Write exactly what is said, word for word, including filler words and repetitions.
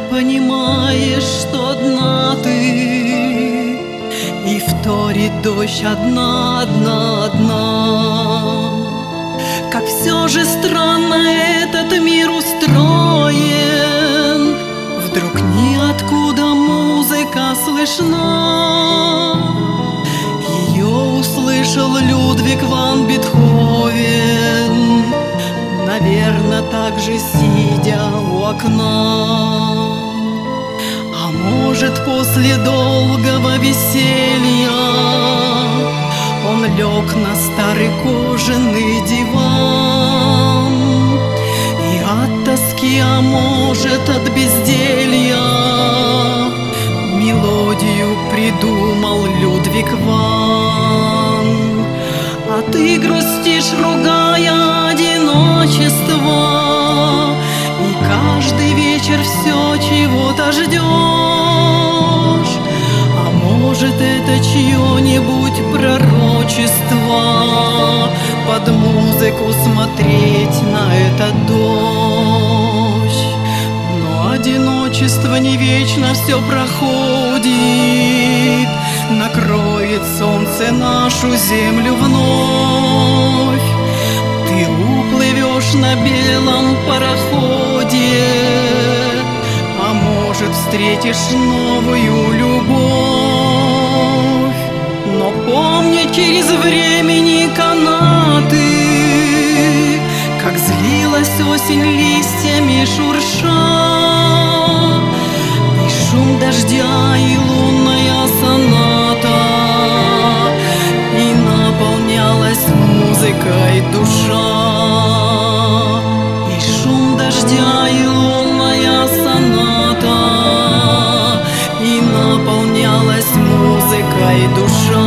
понимаешь, что одна ты, и вторит дождь одна, одна, одна. Как все же странно этот мир устроен, вдруг ниоткуда музыка слышна. Ее услышал Людвиг ван Бетховен, наверно, так же сидя у окна. А может, после долгого веселья он лег на старый кожаный диван, и от тоски, а может, от безделья, мелодию придумал Людвиг ван. А ты грустишь, ругая одиночество, и каждый вечер все чего-то ждешь. А может, это чье-нибудь пророчество, под музыку смотреть на этот дождь. Но одиночество не вечно, все проходит, накроет солнце нашу землю вновь. Ты уплывешь на белом пароходе, а может, встретишь новую любовь. Но помни, через времени канаты, как злилась осень листьями шурша, и шум дождя, и лунная соната, и наполнялась музыкой душа. И шум дождя, и лунная соната, и наполнялась музыкой душа.